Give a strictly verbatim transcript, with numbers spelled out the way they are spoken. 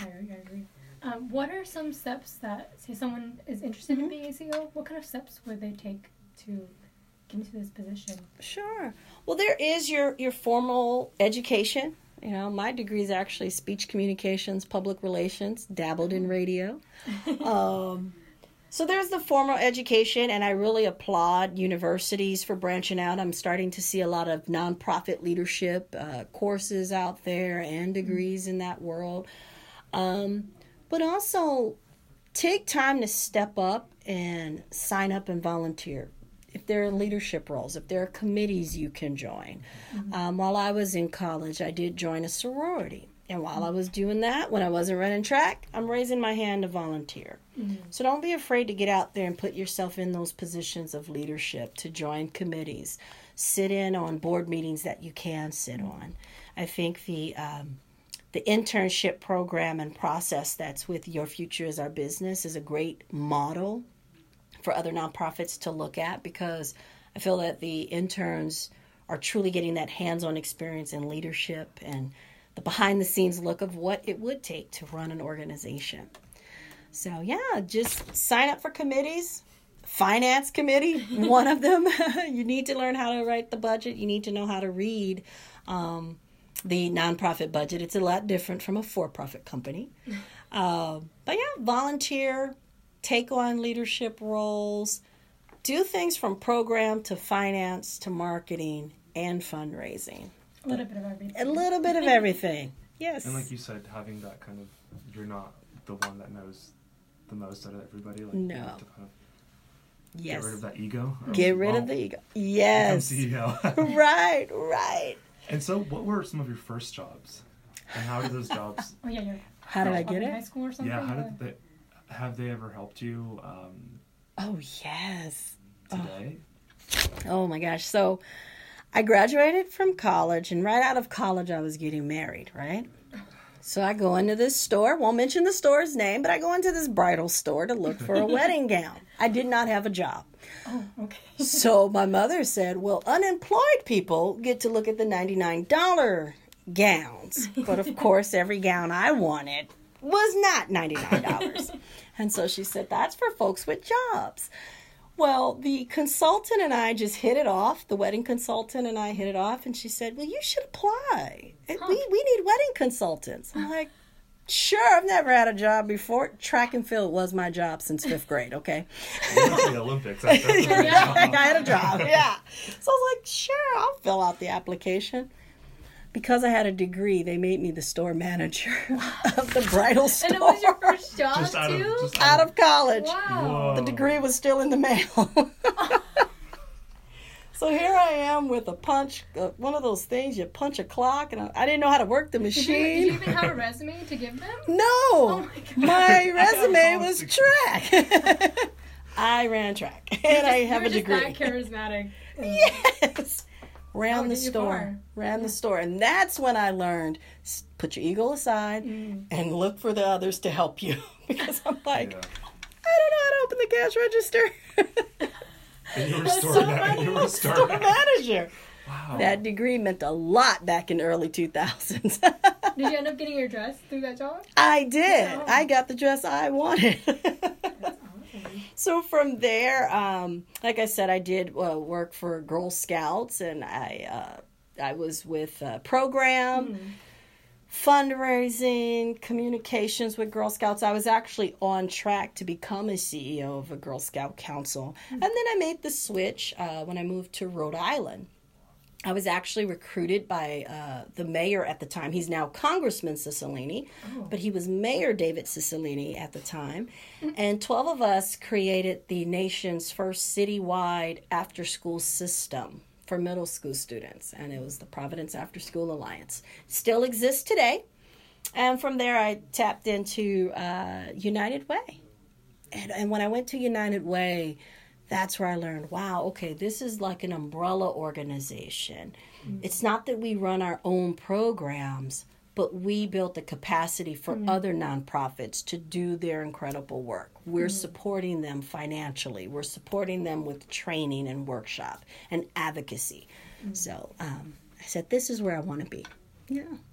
I agree. I agree. Um, what are some steps that, say someone is interested mm-hmm. in being a C E O, what kind of steps would they take to get into this position? Sure. Well, there is your, your formal education. You know, my degree is actually speech communications, public relations, dabbled in radio. um, so there's the formal education, and I really applaud universities for branching out. I'm starting to see a lot of nonprofit leadership uh, courses out there and degrees mm-hmm. in that world. Um, but also take time to step up and sign up and volunteer. If there are leadership roles, if there are committees you can join. Mm-hmm. Um, while I was in college, I did join a sorority. And while mm-hmm. I was doing that, when I wasn't running track, I'm raising my hand to volunteer. Mm-hmm. So don't be afraid to get out there and put yourself in those positions of leadership, to join committees, sit in on board meetings that you can sit mm-hmm. on. I think the um, the internship program and process that's with Your Future is Our Business is a great model for other nonprofits to look at, because I feel that the interns are truly getting that hands-on experience in leadership and the behind-the-scenes look of what it would take to run an organization. So yeah, just sign up for committees. Finance committee, one of them. You need to learn how to write the budget. You need to know how to read um, the nonprofit budget. It's a lot different from a for-profit company. Uh, but yeah, volunteer, take on leadership roles, do things from program to finance to marketing and fundraising. A little bit of everything. A little bit of everything, yes. And like you said, having that kind of, you're not the one that knows the most out of everybody. Like, no. You have to kind of yes. get rid of that ego. Get rid well, of the ego. Yes. Become C E O. Right, right. And so what were some of your first jobs? And how did those jobs... oh, yeah, you're... How did I get in it? High school or something? Yeah, how did they... Have they ever helped you um, oh, yes. today? Oh. oh, my gosh. So I graduated from college, and right out of college, I was getting married, right? So I go into this store. Won't mention the store's name, but I go into this bridal store to look for a wedding gown. I did not have a job. Oh, okay. So my mother said, well, unemployed people get to look at the ninety-nine dollars gowns. But, of course, every gown I wanted was not ninety-nine dollars. And so she said, that's for folks with jobs. Well, the consultant and I just hit it off. The wedding consultant and I hit it off. And she said, well, you should apply. Huh. We, we need wedding consultants. I'm like, sure, I've never had a job before. Track and field was my job since fifth grade, okay? You went to the Olympics. That's that's a yeah, job. I had a job, yeah. So I was like, sure, I'll fill out the application. Because I had a degree, they made me the store manager of the bridal store. And it was your first job, just out too? Of, just out of college. Wow. The degree was still in the mail. So here I am with a punch, uh, one of those things, you punch a clock, and I, I didn't know how to work the machine. Did you, did you even have a resume to give them? No. Oh my God. My resume was track. I ran track, and just, I have a degree. You're just that charismatic. Yes. Ran How the did you store, far? ran the store. And that's when I learned, put your ego aside mm. and look for the others to help you. Because I'm like, Yeah. I don't know how to open the cash register. And you were That's store, so ma- funny. you were store, Store manager. manager. Wow. That degree meant a lot back in the early two thousands. Did you end up getting your dress through that job? I did. Wow. I got the dress I wanted. That's awesome. So from there, um, like I said, I did uh, work for Girl Scouts, and I uh, I was with a program, Mm. fundraising, communications with Girl Scouts. I was actually on track to become a C E O of a Girl Scout council. Mm. And then I made the switch uh, when I moved to Rhode Island. I was actually recruited by uh, the mayor at the time. He's now Congressman Cicilline, Oh. but he was Mayor David Cicilline at the time. And twelve of us created the nation's first citywide after-school system for middle school students. And it was the Providence After School Alliance. Still exists today. And from there, I tapped into uh, United Way. And, and when I went to United Way, that's where I learned, wow, okay, this is like an umbrella organization. Mm-hmm. It's not that we run our own programs, but we built the capacity for mm-hmm. other nonprofits to do their incredible work. We're mm-hmm. supporting them financially. We're supporting them with training and workshop and advocacy. Mm-hmm. So um, I said, this is where I want to be. Yeah.